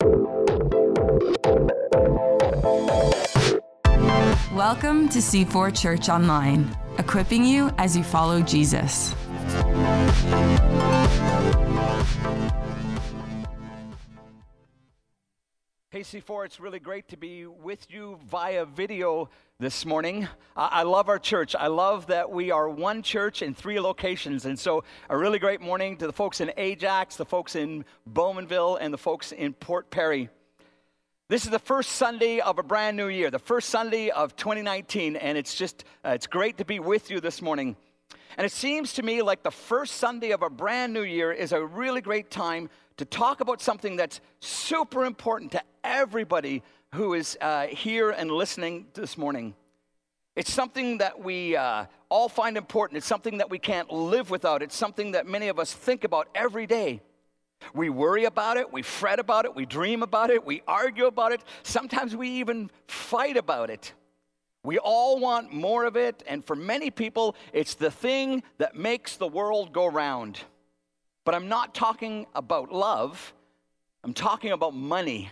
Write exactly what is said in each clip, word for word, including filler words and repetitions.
Welcome to C four Church Online, equipping you as you follow Jesus. Hey C four, it's really great to be with you via video this morning. Uh, I love our church. I love that we are one church in three locations. And so a really great morning to the folks in Ajax, the folks in Bowmanville, and the folks in Port Perry. This is the first Sunday of a brand new year, the first Sunday of twenty nineteen, and it's just, uh, it's great to be with you this morning. And it seems to me like the first Sunday of a brand new year is a really great time to talk about something that's super important to everybody who is uh, here and listening this morning. It's something that we uh, all find important. It's something that we can't live without. It's something that many of us think about every day. We worry about it, we fret about it, we dream about it, we argue about it. Sometimes we even fight about it. We all want more of it, and for many people, it's the thing that makes the world go round. But I'm not talking about love, I'm talking about money.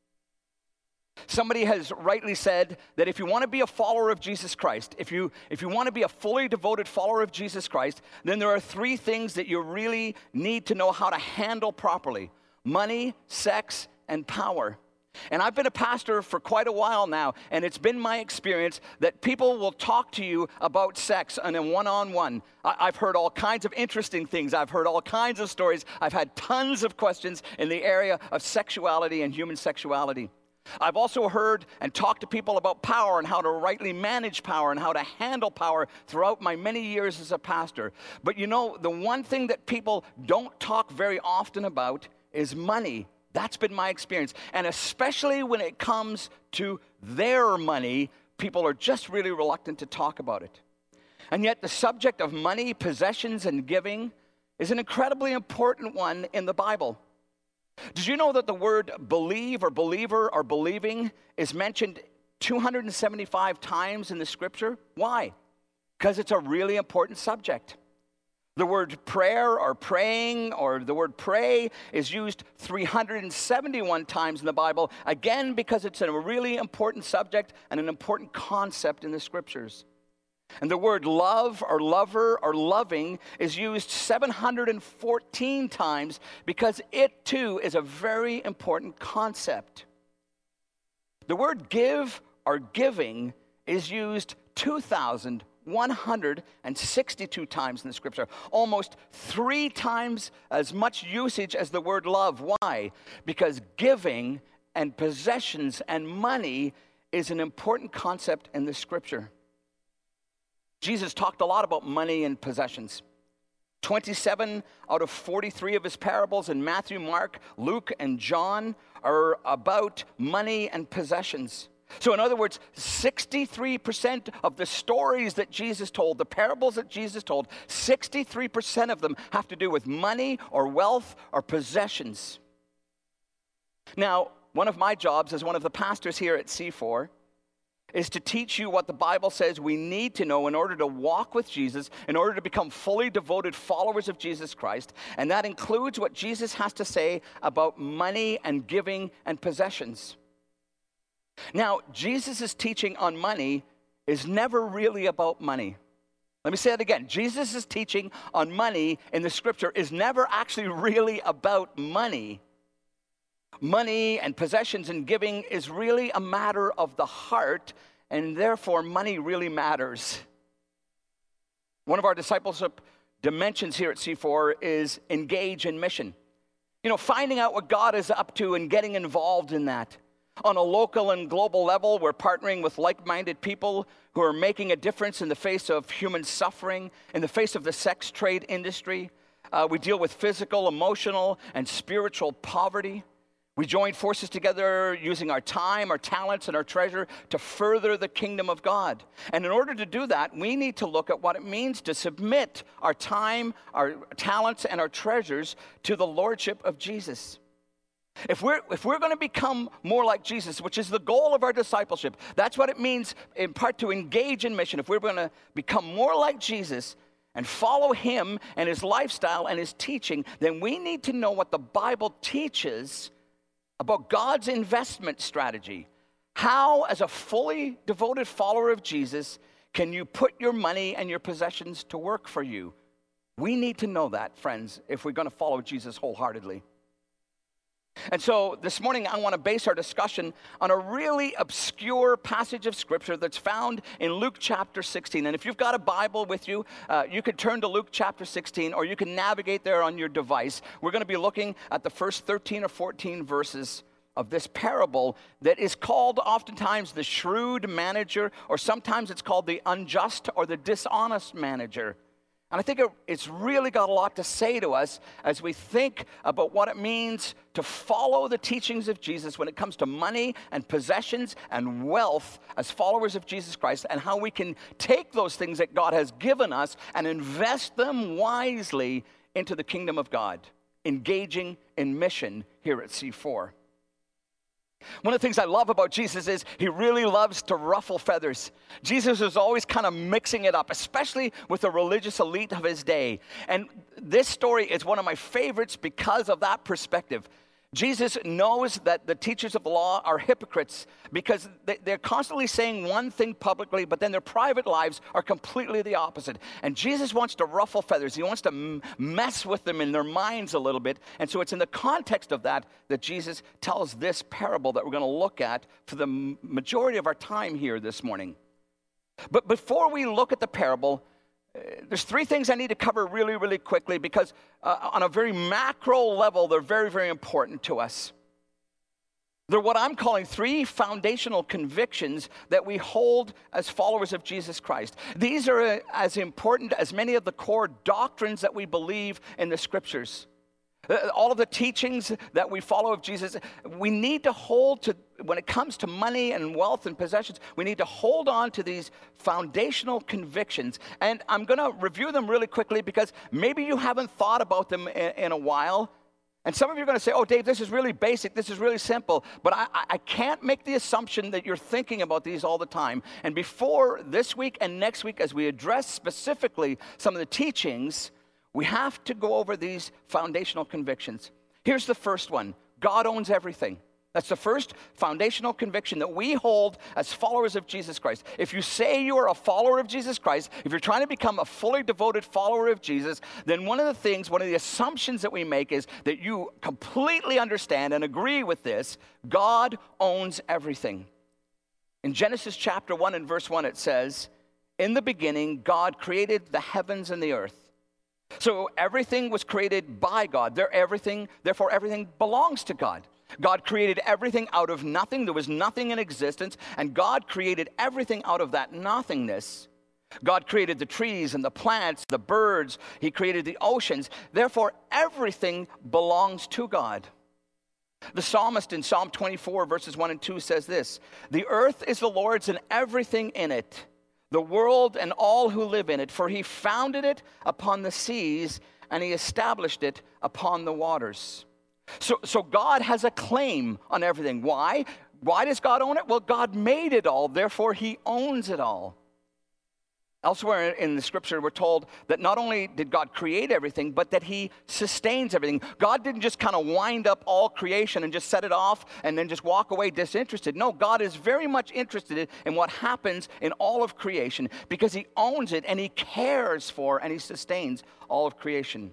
Somebody has rightly said that if you want to be a follower of Jesus Christ, if you if you want to be a fully devoted follower of Jesus Christ, then there are three things that you really need to know how to handle properly: money, sex, and power. And I've been a pastor for quite a while now, and it's been my experience that people will talk to you about sex on a one-on-one. I've heard all kinds of interesting things. I've heard all kinds of stories. I've had tons of questions in the area of sexuality and human sexuality. I've also heard and talked to people about power and how to rightly manage power and how to handle power throughout my many years as a pastor. But you know, the one thing that people don't talk very often about is money. That's been my experience. And especially when it comes to their money, people are just really reluctant to talk about it. And yet the subject of money, possessions, and giving is an incredibly important one in the Bible. Did you know that the word believe or believer or believing is mentioned two hundred seventy-five times in the scripture? Why? Because it's a really important subject. The word prayer or praying or the word pray is used three hundred seventy-one times in the Bible, again because it's a really important subject and an important concept in the scriptures. And the word love or lover or loving is used seven hundred fourteen times because it too is a very important concept. The word give or giving is used two thousand one hundred sixty-two times in the scripture, almost three times as much usage as the word love. Why? Because giving and possessions and money is an important concept in the scripture. Jesus talked a lot about money and possessions. twenty-seven out of forty-three of his parables in Matthew, Mark, Luke, and John are about money and possessions. So in other words, sixty-three percent of the stories that Jesus told, the parables that Jesus told, sixty-three percent of them have to do with money or wealth or possessions. Now, one of my jobs as one of the pastors here at C four is to teach you what the Bible says we need to know in order to walk with Jesus, in order to become fully devoted followers of Jesus Christ. And that includes what Jesus has to say about money and giving and possessions. Now, Jesus' teaching on money is never really about money. Let me say it again. Jesus' teaching on money in the scripture is never actually really about money. Money and possessions and giving is really a matter of the heart, and therefore money really matters. One of our discipleship dimensions here at C four is engage in mission. You know, finding out what God is up to and getting involved in that. On a local and global level, we're partnering with like-minded people who are making a difference in the face of human suffering, in the face of the sex trade industry. Uh, we deal with physical, emotional, and spiritual poverty. We join forces together using our time, our talents, and our treasure to further the kingdom of God. And in order to do that, we need to look at what it means to submit our time, our talents, and our treasures to the lordship of Jesus. If we're, if we're going to become more like Jesus, which is the goal of our discipleship, that's what it means in part to engage in mission. If we're going to become more like Jesus and follow him and his lifestyle and his teaching, then we need to know what the Bible teaches about God's investment strategy. How, as a fully devoted follower of Jesus, can you put your money and your possessions to work for you? We need to know that, friends, if we're going to follow Jesus wholeheartedly. And so this morning, I want to base our discussion on a really obscure passage of Scripture that's found in Luke chapter sixteen. And if you've got a Bible with you, uh, you could turn to Luke chapter sixteen, or you can navigate there on your device. We're going to be looking at the first thirteen or fourteen verses of this parable that is called oftentimes the shrewd manager, or sometimes it's called the unjust or the dishonest manager. And I think it, it's really got a lot to say to us as we think about what it means to follow the teachings of Jesus when it comes to money and possessions and wealth as followers of Jesus Christ, and how we can take those things that God has given us and invest them wisely into the kingdom of God, engaging in mission here at C four. One of the things I love about Jesus is he really loves to ruffle feathers. Jesus is always kind of mixing it up, especially with the religious elite of his day. And this story is one of my favorites because of that perspective. Jesus knows that the teachers of the law are hypocrites because they're constantly saying one thing publicly, but then their private lives are completely the opposite. And Jesus wants to ruffle feathers. He wants to mess with them in their minds a little bit. And so it's in the context of that that Jesus tells this parable that we're going to look at for the majority of our time here this morning. But before we look at the parable, there's three things I need to cover really, really quickly because uh, on a very macro level, they're very, very important to us. They're what I'm calling three foundational convictions that we hold as followers of Jesus Christ. These are uh, as important as many of the core doctrines that we believe in the Scriptures. Uh, all of the teachings that we follow of Jesus, we need to hold to, when it comes to money and wealth and possessions, we need to hold on to these foundational convictions. And I'm going to review them really quickly because maybe you haven't thought about them in, in a while. And some of you are going to say, oh, Dave, this is really basic, this is really simple. But I, I can't make the assumption that you're thinking about these all the time. And before this week and next week, as we address specifically some of the teachings, we have to go over these foundational convictions. Here's the first one. God owns everything. That's the first foundational conviction that we hold as followers of Jesus Christ. If you say you are a follower of Jesus Christ, if you're trying to become a fully devoted follower of Jesus, then one of the things, one of the assumptions that we make is that you completely understand and agree with this. God owns everything. In Genesis chapter one and verse one, it says, "In the beginning, God created the heavens and the earth." So everything was created by God. There, everything, therefore, everything belongs to God. God created everything out of nothing. There was nothing in existence, and God created everything out of that nothingness. God created the trees and the plants, the birds. He created the oceans. Therefore, everything belongs to God. The psalmist in Psalm twenty-four, verses one and two says this, "The earth is the Lord's and everything in it, the world and all who live in it, for he founded it upon the seas and he established it upon the waters." So, so God has a claim on everything. Why? Why does God own it? Well, God made it all, therefore he owns it all. Elsewhere in the Scripture, we're told that not only did God create everything, but that he sustains everything. God didn't just kind of wind up all creation and just set it off and then just walk away disinterested. No, God is very much interested in what happens in all of creation because he owns it and he cares for and he sustains all of creation.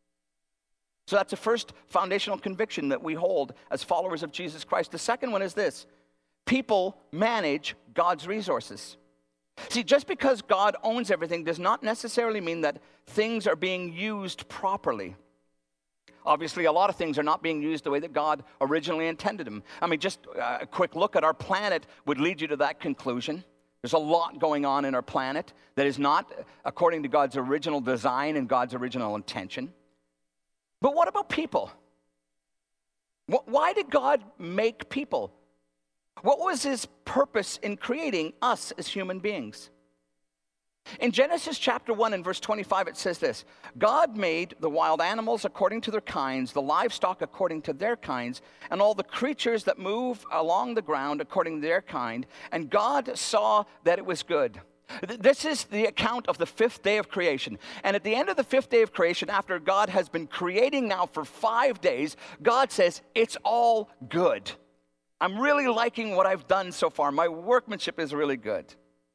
So that's the first foundational conviction that we hold as followers of Jesus Christ. The second one is this: people manage God's resources. See, just because God owns everything does not necessarily mean that things are being used properly. Obviously, a lot of things are not being used the way that God originally intended them. I mean, just a quick look at our planet would lead you to that conclusion. There's a lot going on in our planet that is not according to God's original design and God's original intention. But what about people? Why did God make people? What was his purpose in creating us as human beings? In Genesis chapter one and verse twenty-five, it says this: "God made the wild animals according to their kinds, the livestock according to their kinds, and all the creatures that move along the ground according to their kind. And God saw that it was good. This is the account of the fifth day of creation. And at the end of the fifth day of creation, after God has been creating now for five days, God says, it's all good. I'm really liking what I've done so far. My workmanship is really good.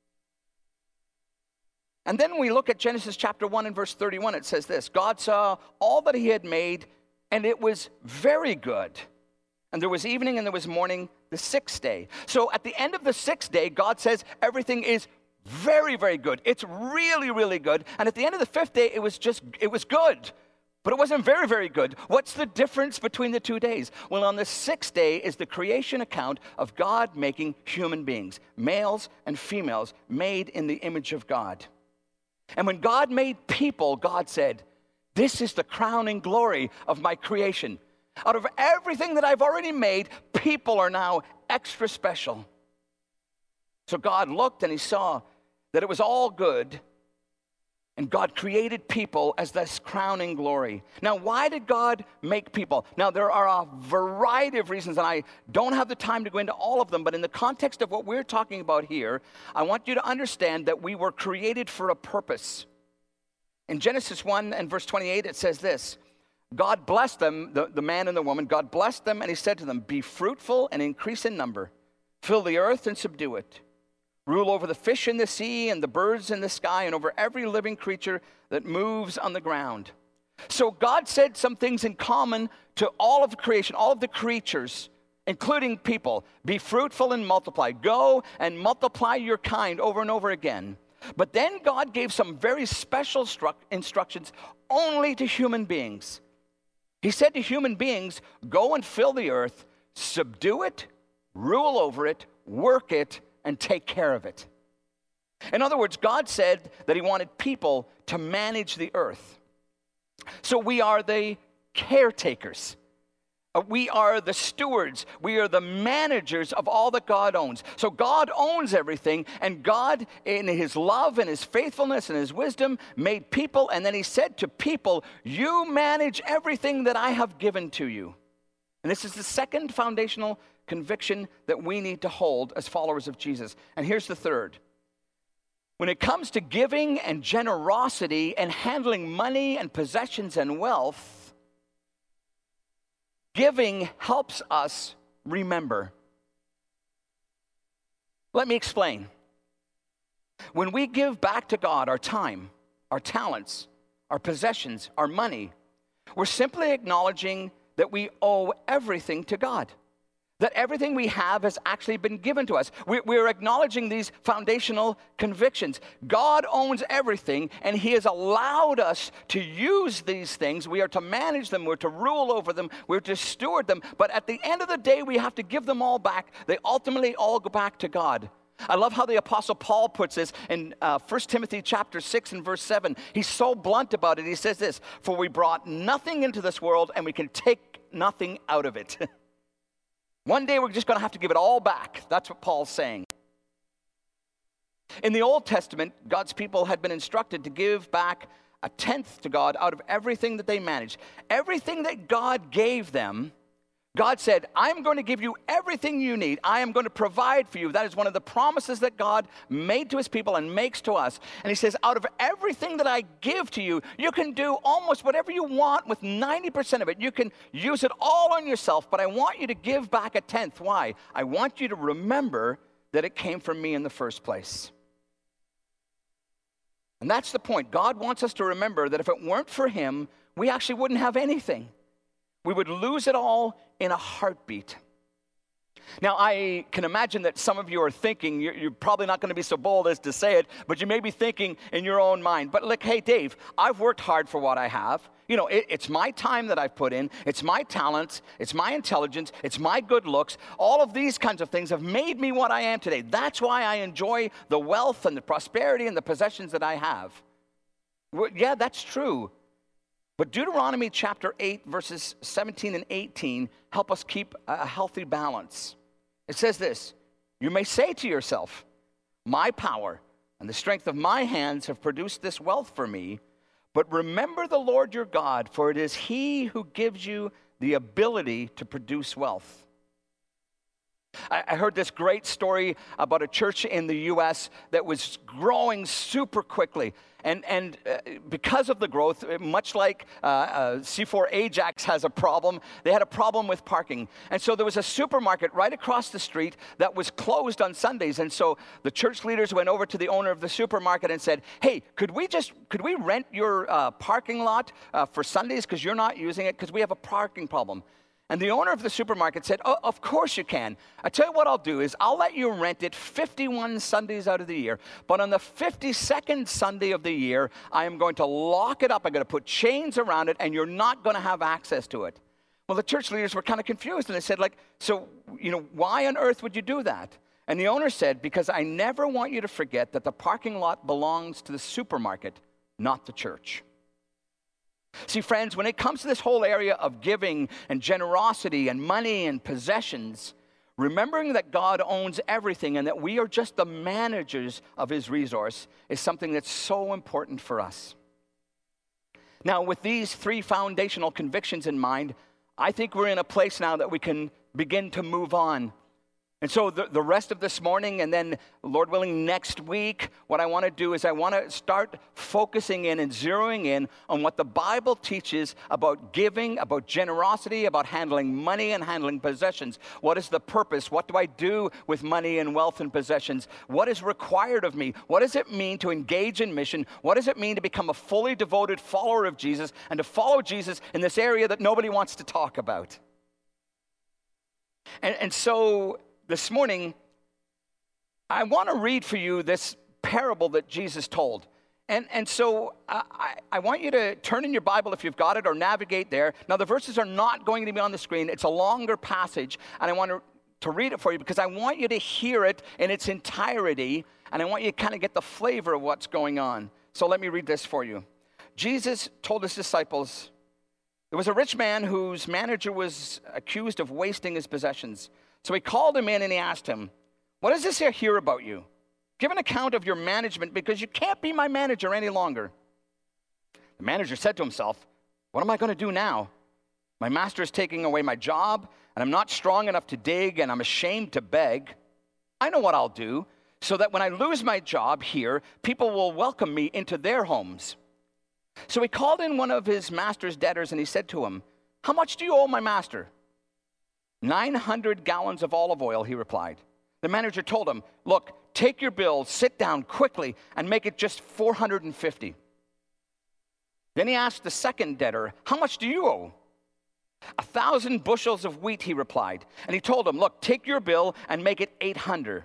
And then we look at Genesis chapter one and verse thirty-one. It says this, God saw all that he had made, and it was very good. And there was evening and there was morning, the sixth day. So at the end of the sixth day, God says everything is very, very good. It's really, really good. And at the end of the fifth day, it was just, it was good. But it wasn't very, very good. What's the difference between the two days? Well, on the sixth day is the creation account of God making human beings, males and females, made in the image of God. And when God made people, God said, this is the crowning glory of my creation. Out of everything that I've already made, people are now extra special. So God looked and he saw that it was all good, and God created people as this crowning glory. Now, why did God make people? Now, there are a variety of reasons, and I don't have the time to go into all of them, but in the context of what we're talking about here, I want you to understand that we were created for a purpose. In Genesis one and verse twenty-eight, it says this, God blessed them, the, the man and the woman, God blessed them, and he said to them, be fruitful and increase in number, fill the earth and subdue it. Rule over the fish in the sea and the birds in the sky and over every living creature that moves on the ground. So God said some things in common to all of creation, all of the creatures, including people. Be fruitful and multiply. Go and multiply your kind over and over again. But then God gave some very special stru- instructions only to human beings. He said to human beings, go and fill the earth, subdue it, rule over it, work it, and take care of it. In other words, God said that he wanted people to manage the earth. So we are the caretakers. Uh, We are the stewards. We are the managers of all that God owns. So God owns everything, and God, in his love and his faithfulness and his wisdom, made people, and then he said to people, you manage everything that I have given to you. And this is the second foundational conviction that we need to hold as followers of Jesus. And here's the third. When it comes to giving and generosity and handling money and possessions and wealth, giving helps us remember. Let me explain. When we give back to God our time, our talents, our possessions, our money, we're simply acknowledging that we owe everything to God. That everything we have has actually been given to us. We, we're acknowledging these foundational convictions. God owns everything, and he has allowed us to use these things. We are to manage them. We're to rule over them. We're to steward them. But at the end of the day, we have to give them all back. They ultimately all go back to God. I love how the Apostle Paul puts this in uh, First Timothy chapter six and verse seven. He's so blunt about it. He says this, for we brought nothing into this world, and we can take nothing out of it. One day we're just going to have to give it all back. That's what Paul's saying. In the Old Testament, God's people had been instructed to give back a tenth to God out of everything that they managed. Everything that God gave them, God said, I'm going to give you everything you need. I am going to provide for you. That is one of the promises that God made to his people and makes to us. And he says, out of everything that I give to you, you can do almost whatever you want with ninety percent of it. You can use it all on yourself, but I want you to give back a tenth. Why? I want you to remember that it came from me in the first place. And that's the point. God wants us to remember that if it weren't for him, we actually wouldn't have anything. We would lose it all in a heartbeat. Now, I can imagine that some of you are thinking, you're, you're probably not going to be so bold as to say it, but you may be thinking in your own mind, but like, hey, Dave, I've worked hard for what I have. You know, it, it's my time that I've put in. It's my talents. It's my intelligence. It's my good looks. All of these kinds of things have made me what I am today. That's why I enjoy the wealth and the prosperity and the possessions that I have. Well, yeah, that's true. But Deuteronomy chapter eight, verses seventeen and eighteen help us keep a healthy balance. It says this, you may say to yourself, my power and the strength of my hands have produced this wealth for me, but remember the Lord your God, for it is he who gives you the ability to produce wealth. I, I heard this great story about a church in the U S that was growing super quickly. And, and uh, because of the growth, much like uh, uh, C four Ajax has a problem, they had a problem with parking. And so there was a supermarket right across the street that was closed on Sundays. And so the church leaders went over to the owner of the supermarket and said, hey, could we just, could we rent your uh, parking lot uh, for Sundays because you're not using it because we have a parking problem? And the owner of the supermarket said, oh, of course you can. I tell you what I'll do is I'll let you rent it fifty-one Sundays out of the year. But on the fifty-second Sunday of the year, I am going to lock it up. I'm going to put chains around it, and you're not going to have access to it. Well, the church leaders were kind of confused, and they said, like, so, you know, why on earth would you do that? And the owner said, because I never want you to forget that the parking lot belongs to the supermarket, not the church. See, friends, when it comes to this whole area of giving and generosity and money and possessions, remembering that God owns everything and that we are just the managers of his resource is something that's so important for us. Now, with these three foundational convictions in mind, I think we're in a place now that we can begin to move on. And so the, the rest of this morning and then, Lord willing, next week, what I want to do is I want to start focusing in and zeroing in on what the Bible teaches about giving, about generosity, about handling money and handling possessions. What is the purpose? What do I do with money and wealth and possessions? What is required of me? What does it mean to engage in mission? What does it mean to become a fully devoted follower of Jesus and to follow Jesus in this area that nobody wants to talk about? And, and so... This morning, I want to read for you this parable that Jesus told. And, and so I, I want you to turn in your Bible if you've got it or navigate there. Now, the verses are not going to be on the screen. It's a longer passage, and I want to, to read it for you because I want you to hear it in its entirety, and I want you to kind of get the flavor of what's going on. So let me read this for you. Jesus told his disciples, there was a rich man whose manager was accused of wasting his possessions. So he called him in and he asked him, what does this here about you? Give an account of your management because you can't be my manager any longer. The manager said to himself, what am I going to do now? My master is taking away my job and I'm not strong enough to dig and I'm ashamed to beg. I know what I'll do so that when I lose my job here, people will welcome me into their homes. So he called in one of his master's debtors and he said to him, how much do you owe my master? nine hundred gallons of olive oil, he replied. The manager told him, look, take your bill, sit down quickly, and make it just four hundred fifty. Then he asked the second debtor, how much do you owe? A thousand bushels of wheat, he replied. And he told him, look, take your bill and make it eight hundred.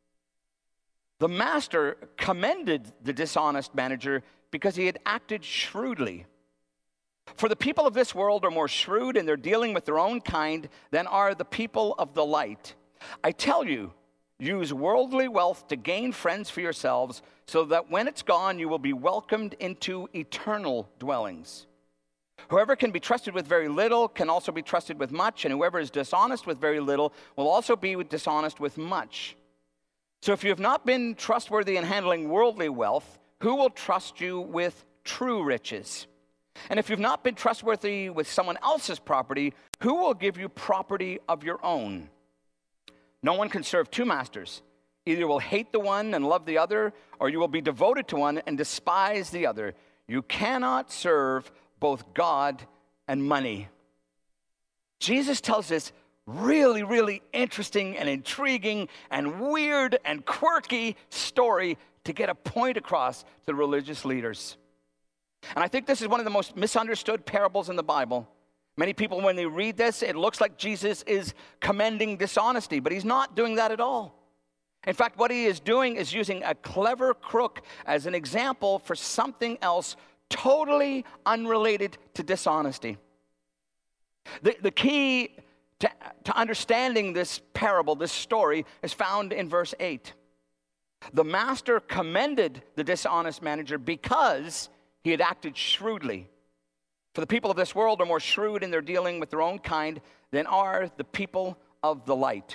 The master commended the dishonest manager because he had acted shrewdly. For the people of this world are more shrewd in their dealing with their own kind than are the people of the light. I tell you, use worldly wealth to gain friends for yourselves, so that when it's gone, you will be welcomed into eternal dwellings. Whoever can be trusted with very little can also be trusted with much, and whoever is dishonest with very little will also be dishonest with much. So if you have not been trustworthy in handling worldly wealth, who will trust you with true riches? And if you've not been trustworthy with someone else's property, who will give you property of your own? No one can serve two masters. Either you will hate the one and love the other, or you will be devoted to one and despise the other. You cannot serve both God and money. Jesus tells this really, really interesting and intriguing and weird and quirky story to get a point across to the religious leaders. And I think this is one of the most misunderstood parables in the Bible. Many people, when they read this, it looks like Jesus is commending dishonesty, but he's not doing that at all. In fact, what he is doing is using a clever crook as an example for something else totally unrelated to dishonesty. The, the key to, to understanding this parable, this story, is found in verse eight. The master commended the dishonest manager because he had acted shrewdly. For the people of this world are more shrewd in their dealing with their own kind than are the people of the light.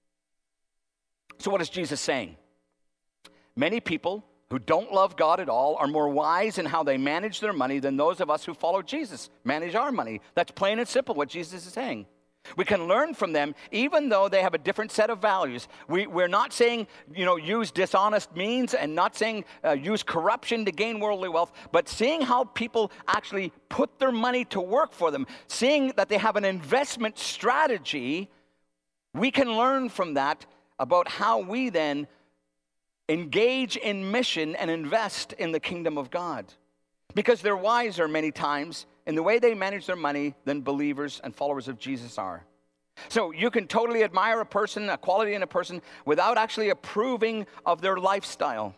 So what is Jesus saying? Many people who don't love God at all are more wise in how they manage their money than those of us who follow Jesus manage our money. That's plain and simple what Jesus is saying. We can learn from them, even though they have a different set of values. We, we're not saying, you know, use dishonest means, and not saying uh, use corruption to gain worldly wealth, but seeing how people actually put their money to work for them, seeing that they have an investment strategy, we can learn from that about how we then engage in mission and invest in the kingdom of God. Because they're wiser many times in the way they manage their money than believers and followers of Jesus are. So you can totally admire a person, a quality in a person, without actually approving of their lifestyle.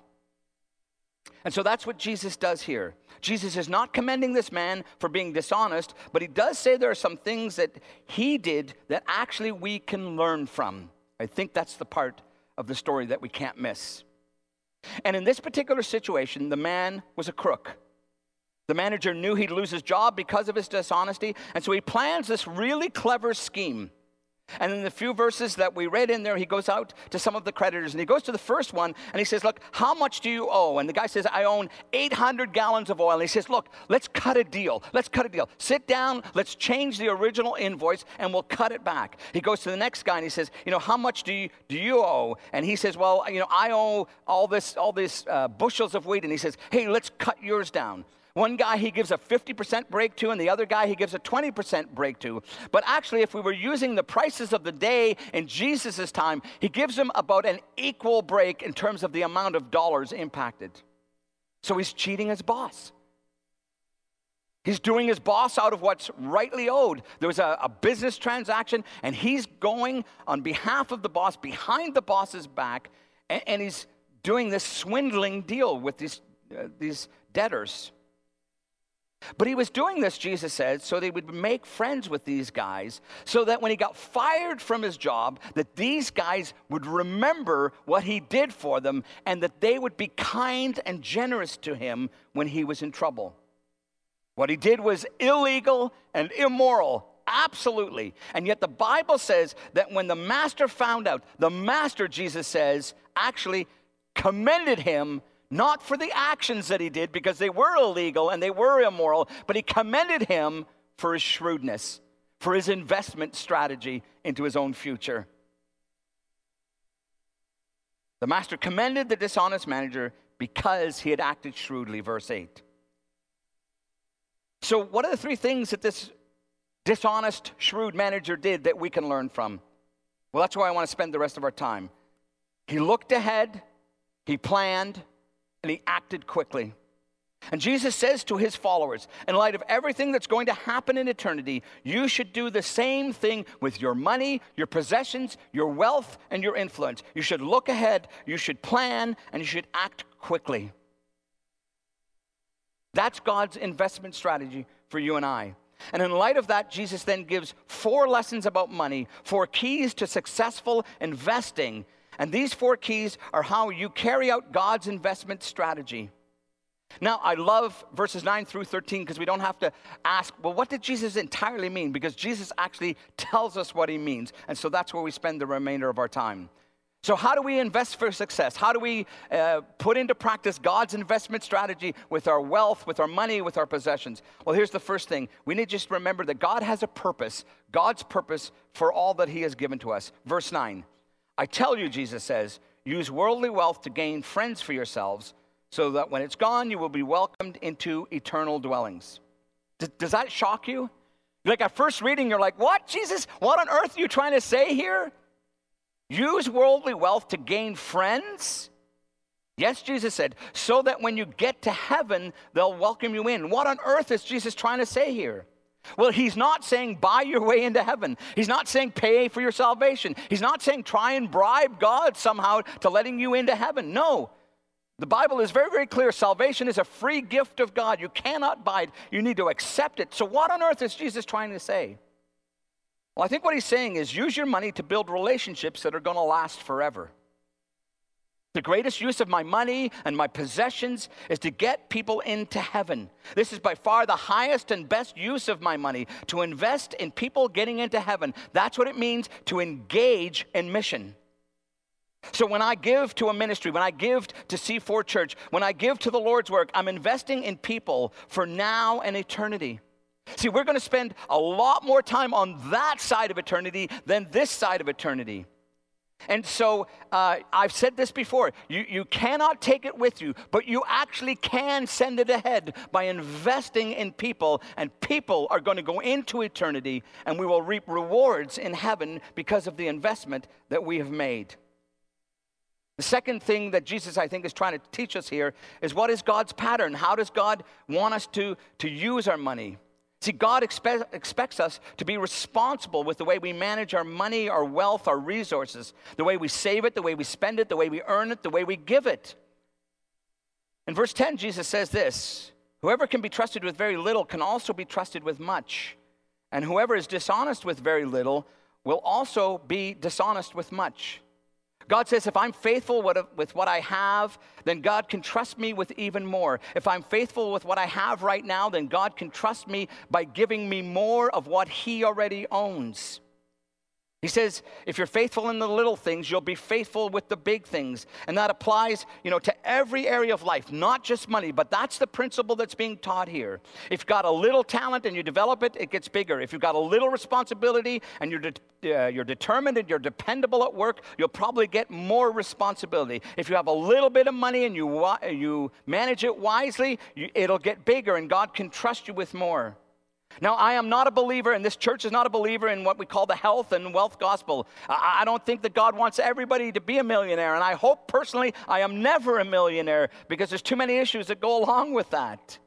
And so that's what Jesus does here. Jesus is not commending this man for being dishonest, but he does say there are some things that he did that actually we can learn from. I think that's the part of the story that we can't miss. And in this particular situation, the man was a crook. The manager knew he'd lose his job because of his dishonesty, and so he plans this really clever scheme. And in the few verses that we read in there, he goes out to some of the creditors, and he goes to the first one, and he says, look, how much do you owe? And the guy says, I own eight hundred gallons of oil. And he says, look, let's cut a deal. Let's cut a deal. Sit down, let's change the original invoice, and we'll cut it back. He goes to the next guy, and he says, you know, how much do you, do you owe? And he says, well, you know, I owe all this, all this uh, bushels of wheat. And he says, hey, let's cut yours down. One guy he gives a fifty percent break to, and the other guy he gives a twenty percent break to. But actually, if we were using the prices of the day in Jesus' time, he gives him about an equal break in terms of the amount of dollars impacted. So he's cheating his boss. He's doing his boss out of what's rightly owed. There was a, a business transaction, and he's going on behalf of the boss, behind the boss's back, and, and he's doing this swindling deal with these, uh, these debtors. But he was doing this, Jesus said, so they would make friends with these guys, so that when he got fired from his job, that these guys would remember what he did for them, and that they would be kind and generous to him when he was in trouble. What he did was illegal and immoral, absolutely. And yet the Bible says that when the master found out, the master, Jesus says, actually commended him, not for the actions that he did, because they were illegal and they were immoral, but he commended him for his shrewdness, for his investment strategy into his own future. The master commended the dishonest manager because he had acted shrewdly, verse eight. So what are the three things that this dishonest, shrewd manager did that we can learn from? Well, that's where I want to spend the rest of our time. He looked ahead, he planned, and he acted quickly. And Jesus says to his followers, in light of everything that's going to happen in eternity, you should do the same thing with your money, your possessions, your wealth, and your influence. You should look ahead, you should plan, and you should act quickly. That's God's investment strategy for you and I. And in light of that, Jesus then gives four lessons about money, four keys to successful investing. And these four keys are how you carry out God's investment strategy. Now, I love verses nine through thirteen because we don't have to ask, well, what did Jesus entirely mean? Because Jesus actually tells us what he means. And so that's where we spend the remainder of our time. So how do we invest for success? How do we uh, put into practice God's investment strategy with our wealth, with our money, with our possessions? Well, here's the first thing. We need to just remember that God has a purpose, God's purpose for all that he has given to us. Verse nine. I tell you, Jesus says, use worldly wealth to gain friends for yourselves, so that when it's gone, you will be welcomed into eternal dwellings. D- does that shock you? Like at first reading, you're like, what, Jesus? What on earth are you trying to say here? Use worldly wealth to gain friends? Yes, Jesus said, so that when you get to heaven, they'll welcome you in. What on earth is Jesus trying to say here? Well, he's not saying buy your way into heaven. He's not saying pay for your salvation. He's not saying try and bribe God somehow to letting you into heaven. No. The Bible is very, very clear. Salvation is a free gift of God. You cannot buy it. You need to accept it. So what on earth is Jesus trying to say? Well, I think what he's saying is use your money to build relationships that are going to last forever. The greatest use of my money and my possessions is to get people into heaven. This is by far the highest and best use of my money, to invest in people getting into heaven. That's what it means to engage in mission. So when I give to a ministry, when I give to C four Church, when I give to the Lord's work, I'm investing in people for now and eternity. See, we're going to spend a lot more time on that side of eternity than this side of eternity. And so uh, I've said this before, you, you cannot take it with you, but you actually can send it ahead by investing in people, and people are going to go into eternity, and we will reap rewards in heaven because of the investment that we have made. The second thing that Jesus, I think, is trying to teach us here is, what is God's pattern? How does God want us to, to use our money? See, God expect, expects us to be responsible with the way we manage our money, our wealth, our resources, the way we save it, the way we spend it, the way we earn it, the way we give it. In verse ten, Jesus says this, "Whoever can be trusted with very little can also be trusted with much. And whoever is dishonest with very little will also be dishonest with much." God says, if I'm faithful with what I have, then God can trust me with even more. If I'm faithful with what I have right now, then God can trust me by giving me more of what He already owns. He says, if you're faithful in the little things, you'll be faithful with the big things. And that applies, you know, to every area of life, not just money, but that's the principle that's being taught here. If you've got a little talent and you develop it, it gets bigger. If you've got a little responsibility and you're, de- uh, you're determined and you're dependable at work, you'll probably get more responsibility. If you have a little bit of money and you, wa- you manage it wisely, you, it'll get bigger, and God can trust you with more. Now, I am not a believer, and this church is not a believer in what we call the health and wealth gospel. I, I don't think that God wants everybody to be a millionaire, and I hope personally I am never a millionaire, because there's too many issues that go along with that.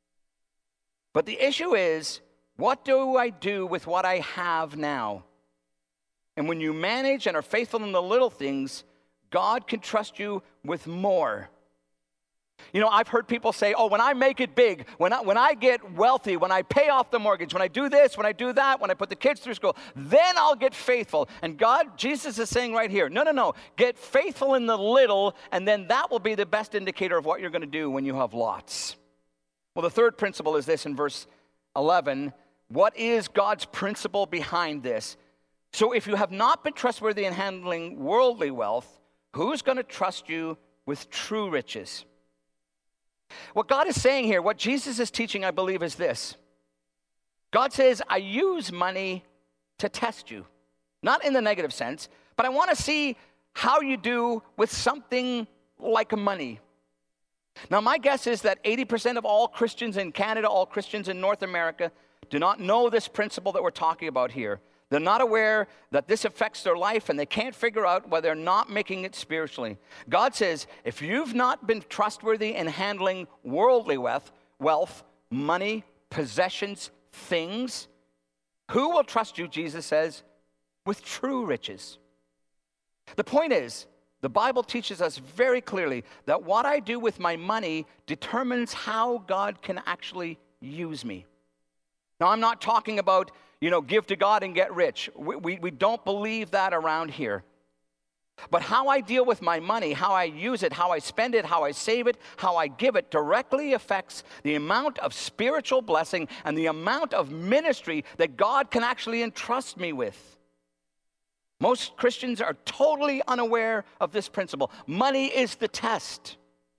But the issue is, what do I do with what I have now? And when you manage and are faithful in the little things, God can trust you with more. You know, I've heard people say, oh, when I make it big, when I, when I get wealthy, when I pay off the mortgage, when I do this, when I do that, when I put the kids through school, then I'll get faithful. And God, Jesus is saying right here, no, no, no, get faithful in the little, and then that will be the best indicator of what you're going to do when you have lots. Well, the third principle is this in verse eleven. What is God's principle behind this? So if you have not been trustworthy in handling worldly wealth, who's going to trust you with true riches? What God is saying here, what Jesus is teaching, I believe, is this. God says, I use money to test you. Not in the negative sense, but I want to see how you do with something like money. Now, my guess is that eighty percent of all Christians in Canada, all Christians in North America, do not know this principle that we're talking about here. They're not aware that this affects their life, and they can't figure out why they're not making it spiritually. God says, if you've not been trustworthy in handling worldly wealth, wealth, money, possessions, things, who will trust you, Jesus says, with true riches? The point is, the Bible teaches us very clearly that what I do with my money determines how God can actually use me. Now, I'm not talking about, you know, give to God and get rich. We, we, we don't believe that around here. But how I deal with my money, how I use it, how I spend it, how I save it, how I give it directly affects the amount of spiritual blessing and the amount of ministry that God can actually entrust me with. Most Christians are totally unaware of this principle. Money is the test.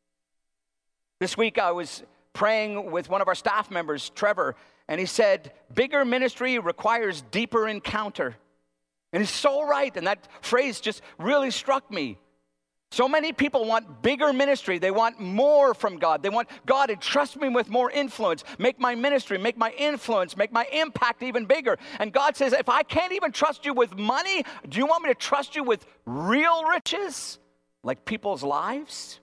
This week I was praying with one of our staff members, Trevor, and he said, bigger ministry requires deeper encounter. And he's so right, and that phrase just really struck me. So many people want bigger ministry. They want more from God. They want God to trust me with more influence, make my ministry, make my influence, make my impact even bigger. And God says, if I can't even trust you with money, do you want me to trust you with real riches, like people's lives?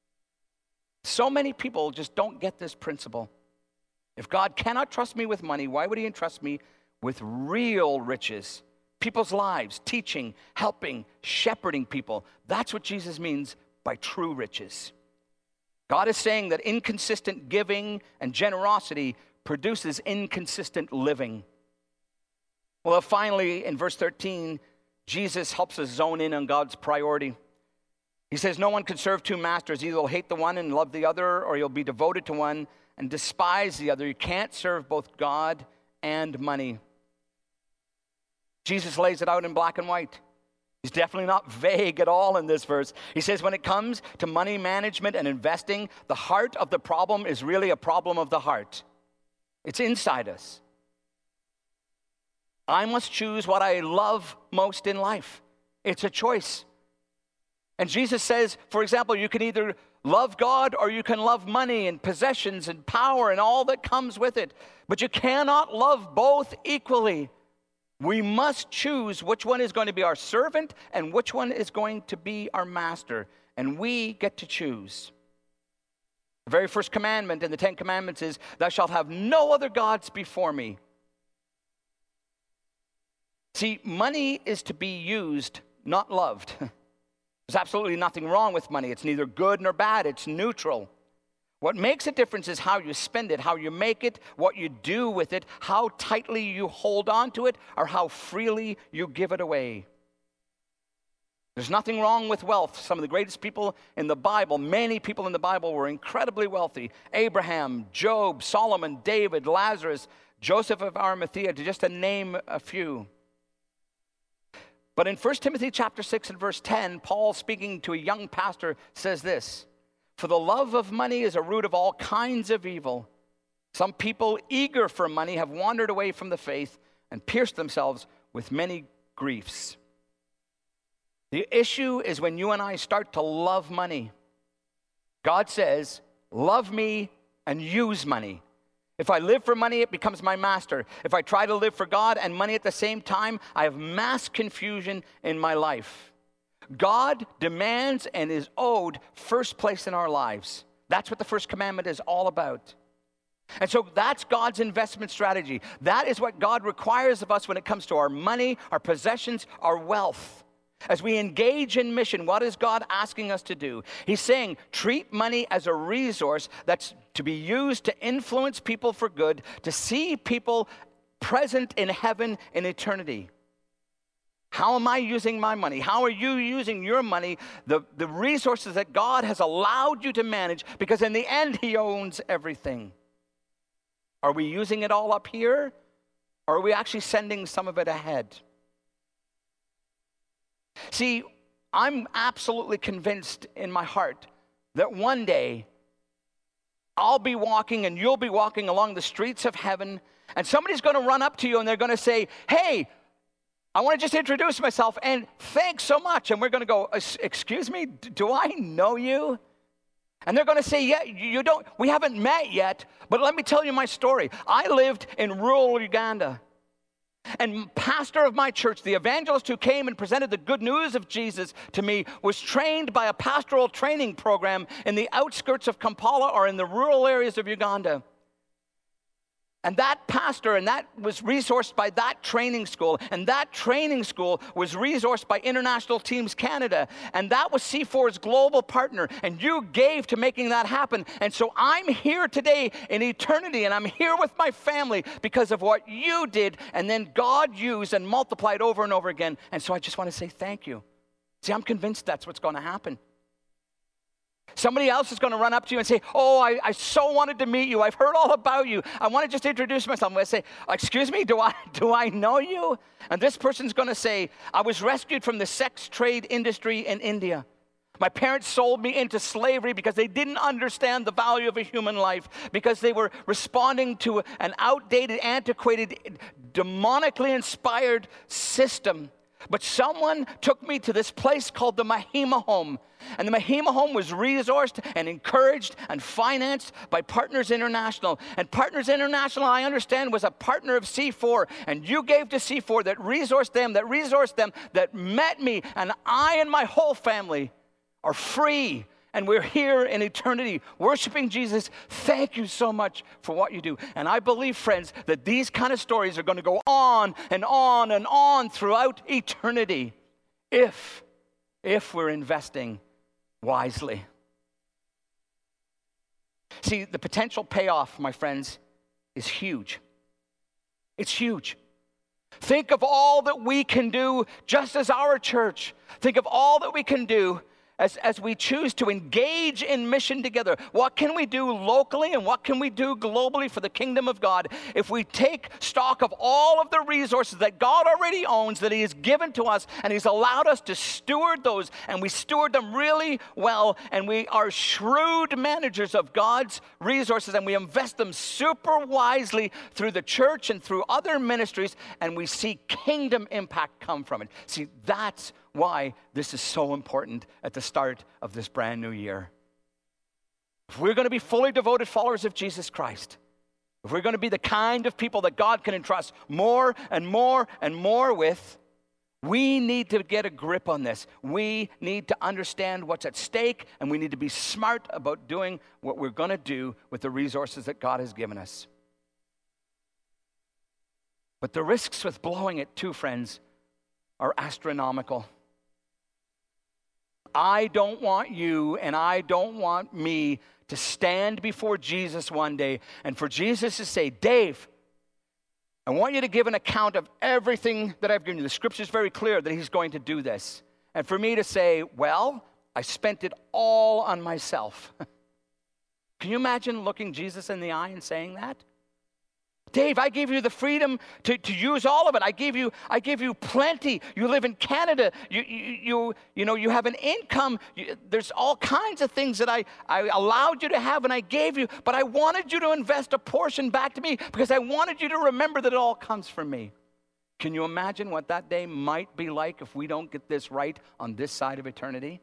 So many people just don't get this principle. If God cannot trust me with money, why would he entrust me with real riches? People's lives, teaching, helping, shepherding people. That's what Jesus means by true riches. God is saying that inconsistent giving and generosity produces inconsistent living. Well, finally, in verse thirteen, Jesus helps us zone in on God's priority. He says, no one can serve two masters. Either you'll hate the one and love the other, or you'll be devoted to one and despise the other. You can't serve both God and money. Jesus lays it out in black and white. He's definitely not vague at all in this verse. He says when it comes to money management and investing, the heart of the problem is really a problem of the heart. It's inside us. I must choose what I love most in life. It's a choice. And Jesus says, for example, you can either love God or you can love money and possessions and power and all that comes with it. But you cannot love both equally. We must choose which one is going to be our servant and which one is going to be our master. And we get to choose. The very first commandment in the Ten Commandments is, thou shalt have no other gods before me. See, money is to be used, not loved. There's absolutely nothing wrong with money. It's neither good nor bad. It's neutral. What makes a difference is how you spend it, how you make it, what you do with it, how tightly you hold on to it, or how freely you give it away. There's nothing wrong with wealth. Some of the greatest people in the Bible, many people in the Bible were incredibly wealthy. Abraham, Job, Solomon, David, Lazarus, Joseph of Arimathea, to just to name a few. But in First Timothy chapter six and verse ten, Paul, speaking to a young pastor, says this, for the love of money is a root of all kinds of evil. Some people eager for money have wandered away from the faith and pierced themselves with many griefs. The issue is when you and I start to love money. God says, love me and use money. If I live for money, it becomes my master. If I try to live for God and money at the same time, I have mass confusion in my life. God demands and is owed first place in our lives. That's what the first commandment is all about. And so that's God's investment strategy. That is what God requires of us when it comes to our money, our possessions, our wealth. As we engage in mission, what is God asking us to do? He's saying, treat money as a resource that's to be used to influence people for good, to see people present in heaven in eternity. How am I using my money? How are you using your money, the, the resources that God has allowed you to manage? Because in the end, he owns everything. Are we using it all up here? Or are we actually sending some of it ahead? See, I'm absolutely convinced in my heart that one day I'll be walking and you'll be walking along the streets of heaven, and somebody's going to run up to you and they're going to say, hey, I want to just introduce myself and thanks so much. And we're going to go, excuse me, do I know you? And they're going to say, yeah, you don't, we haven't met yet, but let me tell you my story. I lived in rural Uganda. And pastor of my church, the evangelist who came and presented the good news of Jesus to me, was trained by a pastoral training program in the outskirts of Kampala or in the rural areas of Uganda. And that pastor, and that was resourced by that training school, and that training school was resourced by International Teams Canada, and that was C four's global partner, and you gave to making that happen. And so I'm here today in eternity, and I'm here with my family because of what you did, and then God used and multiplied over and over again. And so I just want to say thank you. See, I'm convinced that's what's going to happen. Somebody else is going to run up to you and say, oh, I, I so wanted to meet you. I've heard all about you. I want to just introduce myself. I'm going to say, excuse me, do I, do I know you? And this person's going to say, I was rescued from the sex trade industry in India. My parents sold me into slavery because they didn't understand the value of a human life, because they were responding to an outdated, antiquated, demonically inspired system. But someone took me to this place called the Mahima Home. And the Mahima Home was resourced and encouraged and financed by Partners International. And Partners International, I understand, was a partner of C four. And you gave to C four that resourced them, that resourced them, that met me. And I and my whole family are free. And we're here in eternity worshiping Jesus. Thank you so much for what you do. And I believe, friends, that these kind of stories are going to go on and on and on throughout eternity if, if we're investing wisely. See, the potential payoff, my friends, is huge. It's huge. Think of all that we can do just as our church. Think of all that we can do as, as we choose to engage in mission together, what can we do locally and what can we do globally for the kingdom of God? If we take stock of all of the resources that God already owns, that he has given to us, and he's allowed us to steward those, and we steward them really well, and we are shrewd managers of God's resources, and we invest them super wisely through the church and through other ministries, and we see kingdom impact come from it. See, that's why this is so important at the start of this brand new year. If we're going to be fully devoted followers of Jesus Christ, if we're going to be the kind of people that God can entrust more and more and more with, we need to get a grip on this. We need to understand what's at stake, and we need to be smart about doing what we're going to do with the resources that God has given us. But the risks with blowing it too, friends, are astronomical. I don't want you and I don't want me to stand before Jesus one day and for Jesus to say, Dave, I want you to give an account of everything that I've given you. The scripture is very clear that he's going to do this. And for me to say, well, I spent it all on myself. Can you imagine looking Jesus in the eye and saying that? Dave, I gave you the freedom to, to use all of it. I gave you, I gave you plenty. You live in Canada. You, you, you, you know, you have an income. You, there's all kinds of things that I, I allowed you to have and I gave you, but I wanted you to invest a portion back to me because I wanted you to remember that it all comes from me. Can you imagine what that day might be like if we don't get this right on this side of eternity?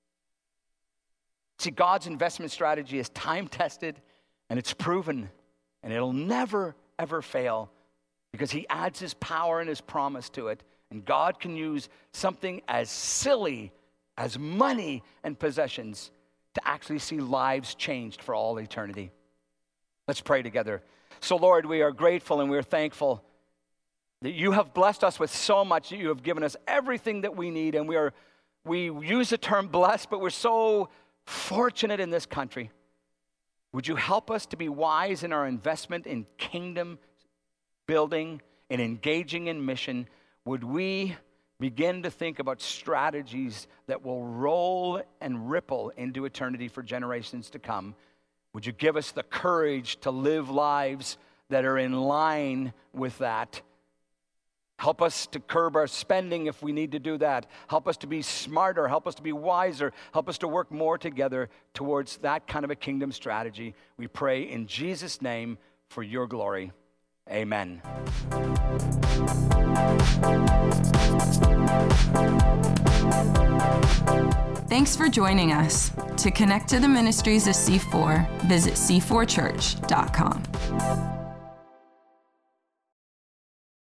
See, God's investment strategy is time-tested and it's proven, and it'll never ever fail because he adds his power and his promise to it. And God can use something as silly as money and possessions to actually see lives changed for all eternity. Let's pray together. So Lord, we are grateful and we are thankful that you have blessed us with so much, that you have given us everything that we need. And we are, we use the term blessed, but we're so fortunate in this country. Would you help us to be wise in our investment in kingdom building and engaging in mission? Would we begin to think about strategies that will roll and ripple into eternity for generations to come? Would you give us the courage to live lives that are in line with that? Help us to curb our spending if we need to do that. Help us to be smarter. Help us to be wiser. Help us to work more together towards that kind of a kingdom strategy. We pray in Jesus' name for your glory. Amen. Thanks for joining us. To connect to the ministries of C four, visit c four church dot com.